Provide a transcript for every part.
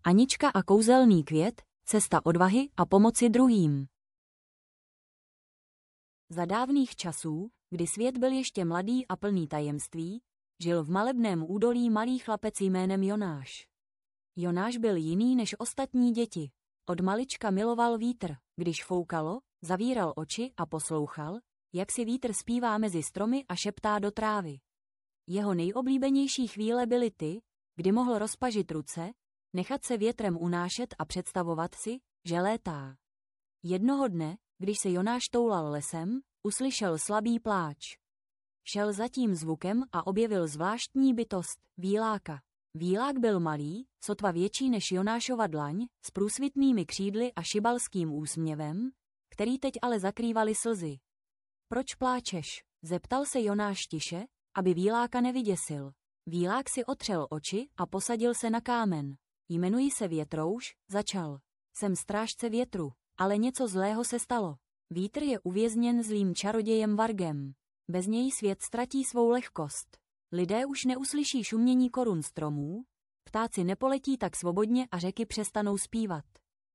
Anička a kouzelný květ, cesta odvahy a pomoci druhým. Za dávných časů, kdy svět byl ještě mladý a plný tajemství, žil v malebném údolí malý chlapec jménem Jonáš. Jonáš byl jiný než ostatní děti. Od malička miloval vítr. Když foukalo, zavíral oči a poslouchal, jak si vítr zpívá mezi stromy a šeptá do trávy. Jeho nejoblíbenější chvíle byly ty, kdy mohl rozpažit ruce, nechat se větrem unášet a představovat si, že létá. Jednoho dne, když se Jonáš toulal lesem, uslyšel slabý pláč. Šel za tím zvukem a objevil zvláštní bytost, víláka. Vílák byl malý, sotva větší než Jonášova dlaň, s průsvitnými křídly a šibalským úsměvem, který teď ale zakrývaly slzy. Proč pláčeš? Zeptal se Jonáš tiše, aby víláka nevyděsil. Vílák si otřel oči a posadil se na kámen. Jmenuji se Větrouš, začal. Jsem strážce větru, ale něco zlého se stalo. Vítr je uvězněn zlým čarodějem Vargem. Bez něj svět ztratí svou lehkost. Lidé už neuslyší šumění korun stromů, ptáci nepoletí tak svobodně a řeky přestanou zpívat.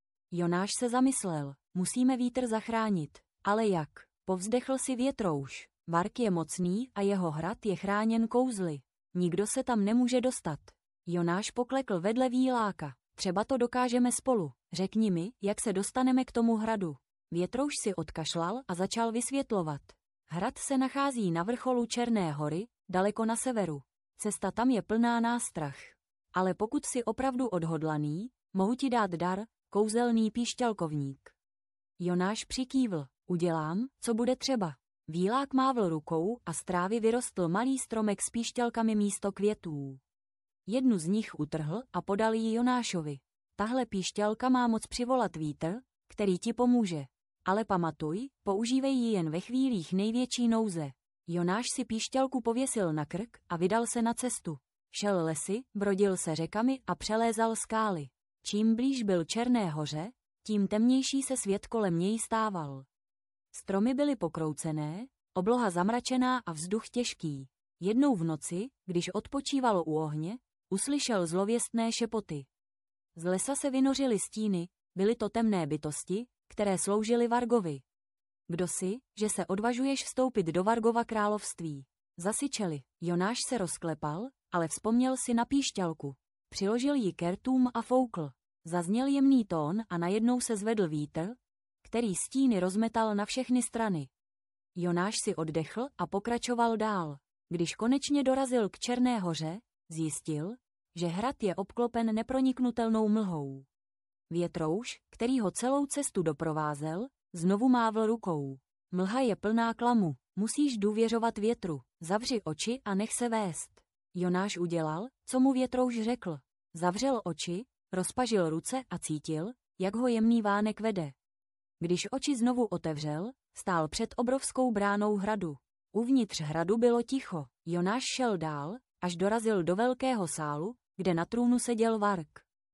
Jonáš se zamyslel, musíme vítr zachránit, ale jak? Povzdechl si Větrouš. Varg je mocný a jeho hrad je chráněn kouzly. Nikdo se tam nemůže dostat. Jonáš poklekl vedle víláka. Třeba to dokážeme spolu. Řekni mi, jak se dostaneme k tomu hradu. Větrouš si odkašlal a začal vysvětlovat. Hrad se nachází na vrcholu Černé hory, daleko na severu. Cesta tam je plná nástrah. Ale pokud jsi opravdu odhodlaný, mohu ti dát dar, kouzelný píšťalkovník. Jonáš přikývl. Udělám, co bude třeba. Vílák mávl rukou a z trávy vyrostl malý stromek s píšťalkami místo květů. Jednu z nich utrhl a podal ji Jonášovi. Tahle píšťalka má moc přivolat vítr, který ti pomůže. Ale pamatuj, používej ji jen ve chvílích největší nouze. Jonáš si píšťalku pověsil na krk a vydal se na cestu. Šel lesy, brodil se řekami a přelézal skály. Čím blíž byl Černé hoře, tím temnější se svět kolem něj stával. Stromy byly pokroucené, obloha zamračená a vzduch těžký. Jednou v noci, když odpočívalo u ohně, uslyšel zlověstné šepoty. Z lesa se vynořily stíny, byly to temné bytosti, které sloužily Vargovi. Kdo jsi, že se odvažuješ vstoupit do Vargova království? Zasyčeli. Jonáš se rozklepal, ale vzpomněl si na píšťalku. Přiložil ji ke rtům a foukl. Zazněl jemný tón a najednou se zvedl vítr, který stíny rozmetal na všechny strany. Jonáš si oddechl a pokračoval dál. Když konečně dorazil k Černé hoře, zjistil, že hrad je obklopen neproniknutelnou mlhou. Větrouš, který ho celou cestu doprovázel, znovu mávl rukou. Mlha je plná klamu, musíš důvěřovat větru, zavři oči a nech se vést. Jonáš udělal, co mu Větrouš řekl. Zavřel oči, rozpažil ruce a cítil, jak ho jemný vánek vede. Když oči znovu otevřel, stál před obrovskou bránou hradu. Uvnitř hradu bylo ticho. Jonáš šel dál, až dorazil do velkého sálu, kde na trůnu seděl Varg.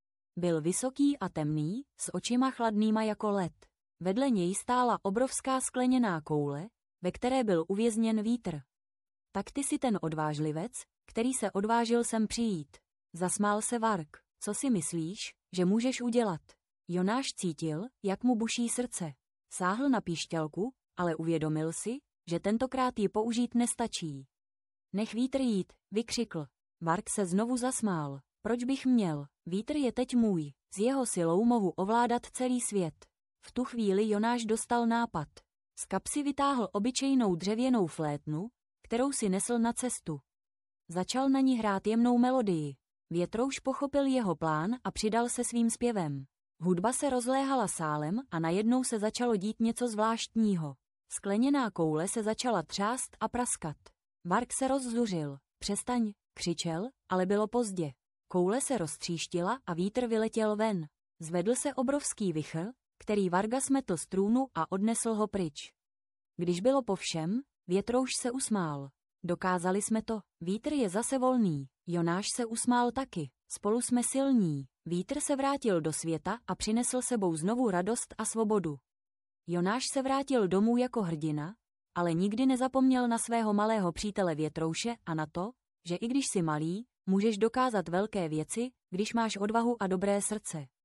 Byl vysoký a temný, s očima chladnýma jako led. Vedle něj stála obrovská skleněná koule, ve které byl uvězněn vítr. Tak ty jsi ten odvážlivec, který se odvážil sem přijít. Zasmál se Varg. Co si myslíš, že můžeš udělat? Jonáš cítil, jak mu buší srdce. Sáhl na píšťalku, ale uvědomil si, že tentokrát ji použít nestačí. Nech vítr jít, vykřikl. Varg se znovu zasmál. Proč bych měl? Vítr je teď můj. S jeho silou mohu ovládat celý svět. V tu chvíli Jonáš dostal nápad. Z kapsy vytáhl obyčejnou dřevěnou flétnu, kterou si nesl na cestu. Začal na ní hrát jemnou melodii. Větrouš pochopil jeho plán a přidal se svým zpěvem. Hudba se rozléhala sálem a najednou se začalo dít něco zvláštního. Skleněná koule se začala třást a praskat. Varg se rozzuřil. Přestaň, křičel, ale bylo pozdě. Koule se roztříštila a vítr vyletěl ven. Zvedl se obrovský vichr, který Varga smetl z trůnu a odnesl ho pryč. Když bylo po všem, Větrouš se usmál. Dokázali jsme to, vítr je zase volný. Jonáš se usmál taky. Spolu jsme silní. Vítr se vrátil do světa a přinesl sebou znovu radost a svobodu. Jonáš se vrátil domů jako hrdina, ale nikdy nezapomněl na svého malého přítele Větrouše a na to, že i když jsi malý, Můžeš dokázat velké věci, když máš odvahu a dobré srdce.